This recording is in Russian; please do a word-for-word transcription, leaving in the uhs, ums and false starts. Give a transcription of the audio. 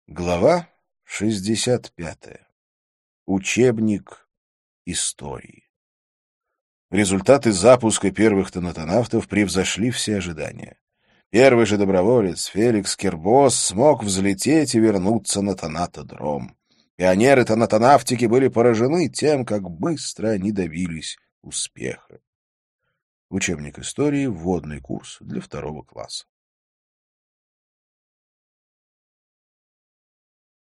Глава шестьдесят пятая. Учебник истории. Результаты запуска первых тонатонавтов превзошли все ожидания. Первый же доброволец, Феликс Кербос, смог взлететь и вернуться на тонатодром. Пионеры тонатонавтики были поражены тем, как быстро они добились успеха. Учебник истории, вводный курс для второго класса.